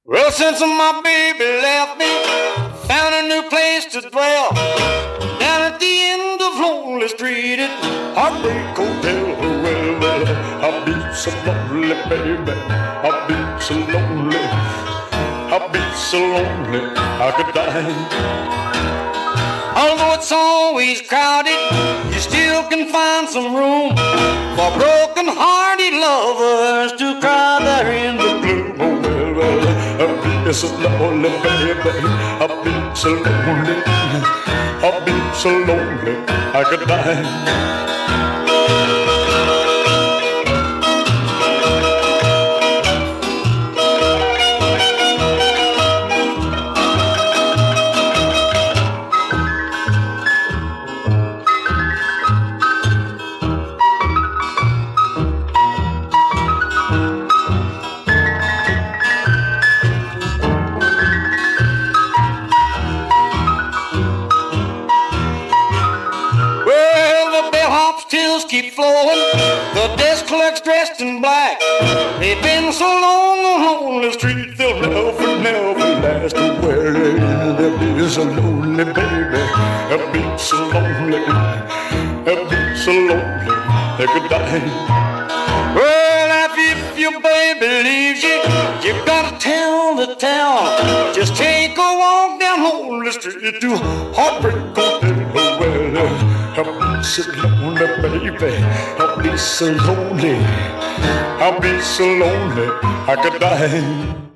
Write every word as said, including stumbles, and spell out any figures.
Well, since my baby left me, found a new place to dwell. Down at the end of Lonely Street at Heartbreak Hotel. Well, well, I'll be so lonely, baby. I'll be so lonely. I'll be so lonely I could die. Although it's always crowded, you still can find some room for broken-hearted lovers to cry there in the gloom. Oh, well, well, I'll be so lonely, baby. I'll be so lonely. I'll be so lonely I could die. Tills keep flowing, the desk clerk's dressed in black. They've been so long on the street, they'll never, never last. Well, they'll be so lonely, baby. They'll be so lonely. They'll be so lonely they could die. Well, if your baby leaves you, you gotta tell the town. Just take a walk down Lonely Street to Heartbreak Hotel. Well, I'll be so lonely, baby. I'll be so lonely. I'll be so lonely I could die.